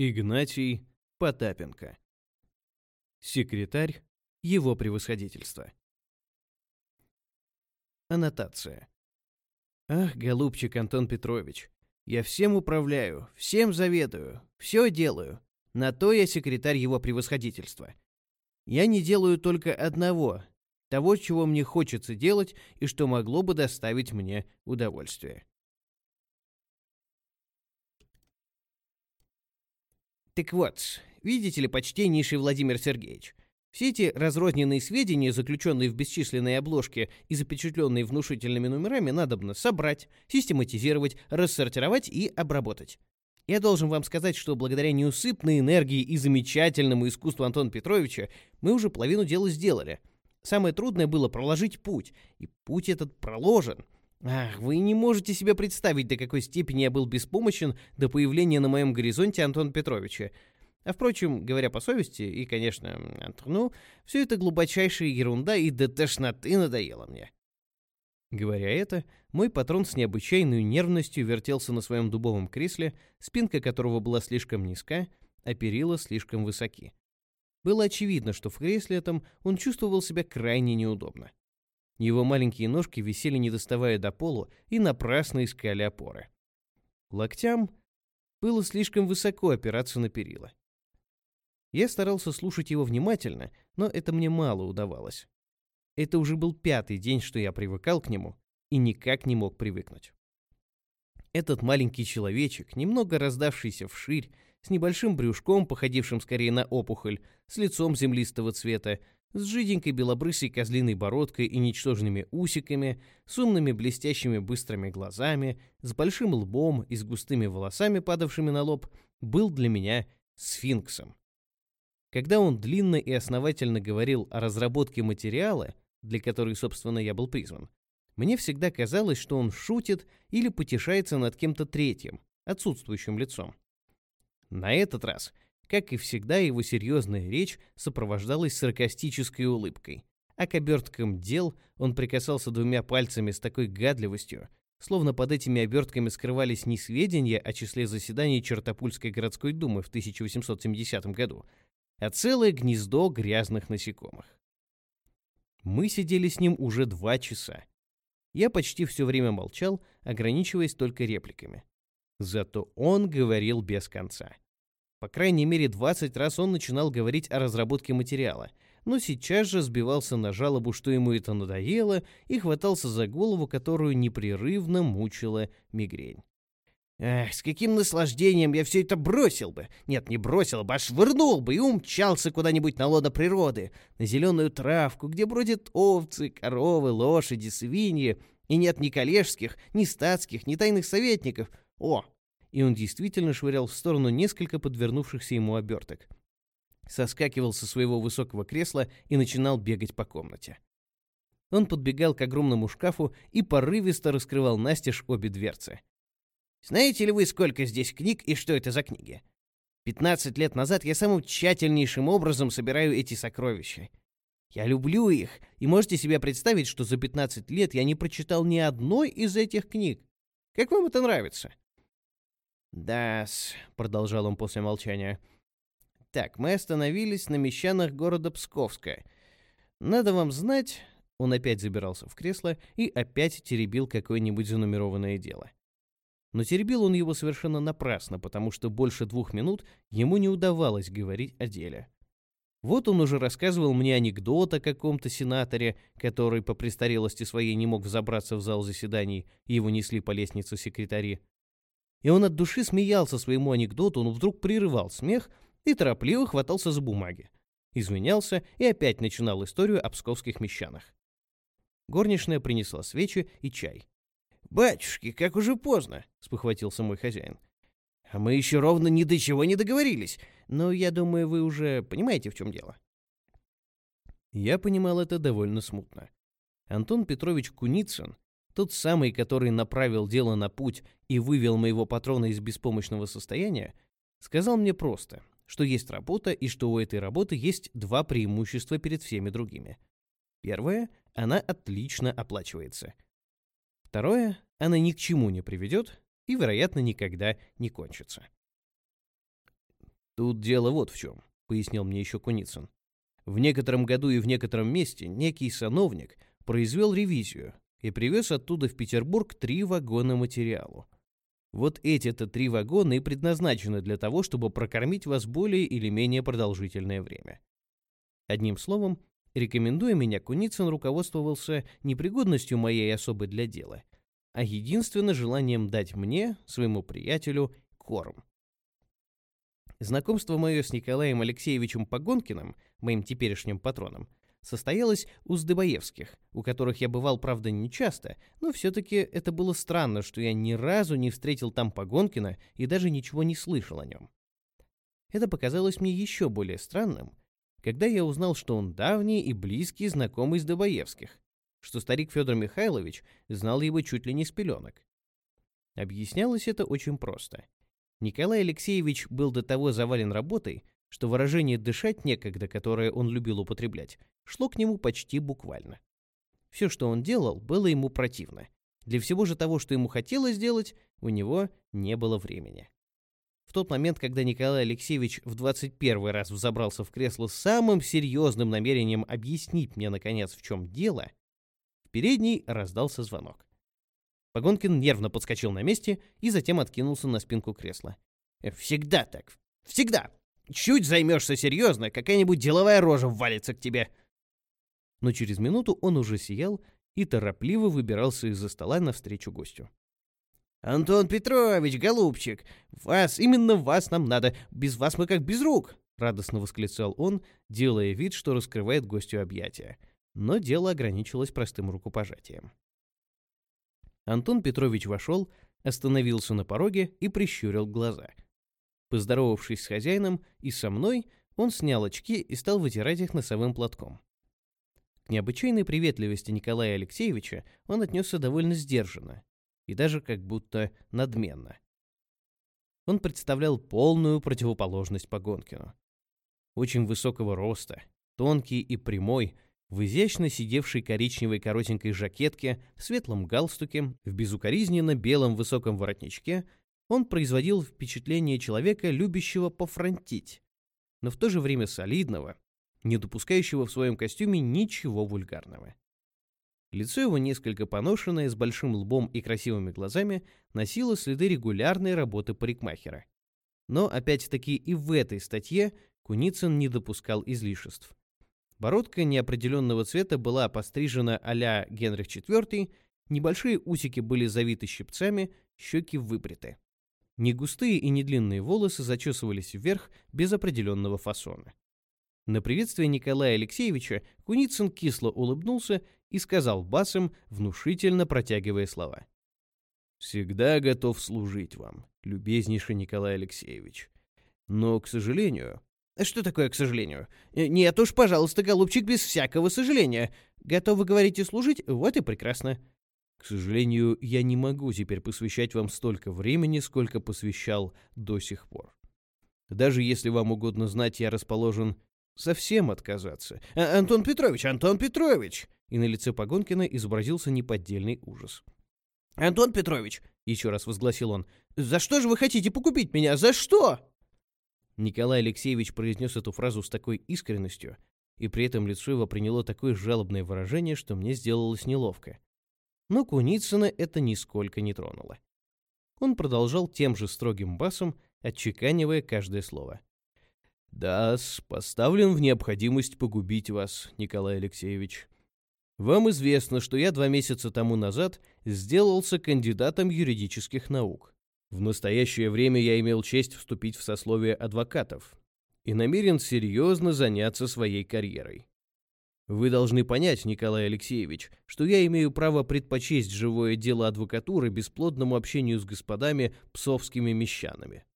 Игнатий Потапенко. Секретарь Его Превосходительства. Аннотация. Ах, голубчик Антон Петрович, я всем управляю, всем заведую, все делаю. На то я секретарь Его Превосходительства. Я не делаю только одного, того, чего мне хочется делать и что могло бы доставить мне удовольствие. Так вот, видите ли, почтеннейший Владимир Сергеевич, все эти разрозненные сведения, заключенные в бесчисленные обложки и запечатленные внушительными номерами, надобно собрать, систематизировать, рассортировать и обработать. Я должен вам сказать, что благодаря неусыпной энергии и замечательному искусству Антона Петровича мы уже половину дела сделали. Самое трудное было проложить путь, и путь этот проложен. Ах, вы не можете себе представить, до какой степени я был беспомощен до появления на моем горизонте Антона Петровича. А впрочем, говоря по совести, и, конечно, Антону, все это глубочайшая ерунда и до тошноты надоело мне. Говоря это, мой патрон с необычайной нервностью вертелся на своем дубовом кресле, спинка которого была слишком низка, а перила слишком высоки. Было очевидно, что в кресле этом он чувствовал себя крайне неудобно. Его маленькие ножки висели, не доставая до полу, и напрасно искали опоры. Локтям было слишком высоко опираться на перила. Я старался слушать его внимательно, но это мне мало удавалось. Это уже был 5-й день, что я привыкал к нему, и никак не мог привыкнуть. Этот маленький человечек, немного раздавшийся вширь, с небольшим брюшком, походившим скорее на опухоль, с лицом землистого цвета, с жиденькой белобрысой козлиной бородкой и ничтожными усиками, с умными блестящими быстрыми глазами, с большим лбом и с густыми волосами, падавшими на лоб, был для меня сфинксом. Когда он длинно и основательно говорил о разработке материала, для которой, собственно, я был призван, мне всегда казалось, что он шутит или потешается над кем-то третьим, отсутствующим лицом. На этот раз, как и всегда, его серьезная речь сопровождалась саркастической улыбкой, а к оберткам дел он прикасался 2 пальцами с такой гадливостью, словно под этими обертками скрывались не сведения о числе заседаний Чертопульской городской думы в 1870 году, а целое гнездо грязных насекомых. Мы сидели с ним уже 2 часа. Я почти все время молчал, ограничиваясь только репликами. Зато он говорил без конца. По крайней мере, 20 раз он начинал говорить о разработке материала, но сейчас же сбивался на жалобу, что ему это надоело, и хватался за голову, которую непрерывно мучила мигрень. Эх, с каким наслаждением я все это бросил бы! Нет, не бросил бы, а швырнул бы и умчался куда-нибудь на лоно природы, на зеленую травку, где бродят овцы, коровы, лошади, свиньи, и нет ни коллежских, ни статских, ни тайных советников. О! И он действительно швырял в сторону несколько подвернувшихся ему оберток. Соскакивал со своего высокого кресла и начинал бегать по комнате. Он подбегал к огромному шкафу и порывисто раскрывал настежь обе дверцы. «Знаете ли вы, сколько здесь книг и что это за книги? 15 лет назад я самым тщательнейшим образом собираю эти сокровища. Я люблю их, и можете себе представить, что за 15 лет я не прочитал ни одной из этих книг. Как вам это нравится?» «Да-с», — продолжал он после молчания. «Так, мы остановились на мещанах города Псковска. Надо вам знать...» Он опять забирался в кресло и опять теребил какое-нибудь занумерованное дело. Но теребил он его совершенно напрасно, потому что больше 2 минут ему не удавалось говорить о деле. Вот он уже рассказывал мне анекдот о каком-то сенаторе, который по престарелости своей не мог взобраться в зал заседаний, и его несли по лестнице секретари. И он от души смеялся своему анекдоту, но вдруг прерывал смех и торопливо хватался за бумаги, извинялся и опять начинал историю о псковских мещанах. Горничная принесла свечи и чай. «Батюшки, как уже поздно!» — спохватился мой хозяин. «А мы еще ровно ни до чего не договорились. Но я думаю, вы уже понимаете, в чем дело». Я понимал это довольно смутно. Антон Петрович Куницын, тот самый, который направил дело на путь и вывел моего патрона из беспомощного состояния, сказал мне просто, что есть работа и что у этой работы есть 2 преимущества перед всеми другими. Первое — она отлично оплачивается. Второе — она ни к чему не приведет и, вероятно, никогда не кончится. «Тут дело вот в чем», — пояснил мне еще Куницын. «В некотором году и в некотором месте некий сановник произвел ревизию и привез оттуда в Петербург 3 вагона материалу. Вот эти-то 3 вагона и предназначены для того, чтобы прокормить вас более или менее продолжительное время. Одним словом, рекомендуя меня, Куницын руководствовался не пригодностью моей особы для дела, а единственно желанием дать мне, своему приятелю, корм. Знакомство мое с Николаем Алексеевичем Погонкиным, моим теперешним патроном, состоялось у Сдобаевских, у которых я бывал, правда, нечасто, но все-таки это было странно, что я ни разу не встретил там Погонкина и даже ничего не слышал о нем. Это показалось мне еще более странным, когда я узнал, что он давний и близкий знакомый Сдобаевских, что старик Федор Михайлович знал его чуть ли не с пеленок. Объяснялось это очень просто. Николай Алексеевич был до того завален работой, что выражение «дышать некогда», которое он любил употреблять, шло к нему почти буквально. Все, что он делал, было ему противно. Для всего же того, что ему хотелось сделать, у него не было времени. В тот момент, когда Николай Алексеевич в 21 раз взобрался в кресло с самым серьезным намерением объяснить мне, наконец, в чем дело, в передней раздался звонок. Погонкин нервно подскочил на месте и затем откинулся на спинку кресла. «Всегда так. Всегда. Чуть займешься серьезно, какая-нибудь деловая рожа валится к тебе». Но через минуту он уже сиял и торопливо выбирался из-за стола навстречу гостю. «Антон Петрович, голубчик, именно вас нам надо. Без вас мы как без рук!» — радостно восклицал он, делая вид, что раскрывает гостю объятия. Но дело ограничилось простым рукопожатием. Антон Петрович вошел, остановился на пороге и прищурил глаза. Поздоровавшись с хозяином и со мной, он снял очки и стал вытирать их носовым платком. К необычайной приветливости Николая Алексеевича он отнесся довольно сдержанно и даже как будто надменно. Он представлял полную противоположность Погонкину. Очень высокого роста, тонкий и прямой, в изящно сидевшей коричневой коротенькой жакетке, в светлом галстуке, в безукоризненно белом высоком воротничке, он производил впечатление человека, любящего пофронтить, но в то же время солидного, не допускающего в своем костюме ничего вульгарного. Лицо его, несколько поношенное, с большим лбом и красивыми глазами, носило следы регулярной работы парикмахера. Но, опять-таки, и в этой статье Куницын не допускал излишеств. Бородка неопределенного цвета была пострижена а-ля Генрих IV, небольшие усики были завиты щипцами, щеки выбриты. Негустые и недлинные волосы зачесывались вверх без определенного фасона. На приветствие Николая Алексеевича Куницын кисло улыбнулся и сказал басом, внушительно протягивая слова: «Всегда готов служить вам, любезнейший Николай Алексеевич. Но, к сожалению...» «Что такое, к сожалению? Нет уж, пожалуйста, голубчик, без всякого сожаления. Готовы, говорите, служить? Вот и прекрасно». «К сожалению, я не могу теперь посвящать вам столько времени, сколько посвящал до сих пор. Даже если вам угодно знать, я расположен совсем отказаться». Антон Петрович!» И на лице Погонкина изобразился неподдельный ужас. «Антон Петрович!» — еще раз возгласил он. «За что же вы хотите покупить меня? За что?» Николай Алексеевич произнес эту фразу с такой искренностью, и при этом лицо его приняло такое жалобное выражение, что мне сделалось неловко. Но Куницына это нисколько не тронуло. Он продолжал тем же строгим басом, отчеканивая каждое слово. «Да-с, поставлен в необходимость погубить вас, Николай Алексеевич. Вам известно, что я 2 месяца тому назад сделался кандидатом юридических наук. В настоящее время я имел честь вступить в сословие адвокатов и намерен серьезно заняться своей карьерой. Вы должны понять, Николай Алексеевич, что я имею право предпочесть живое дело адвокатуры бесплодному общению с господами псовскими мещанами.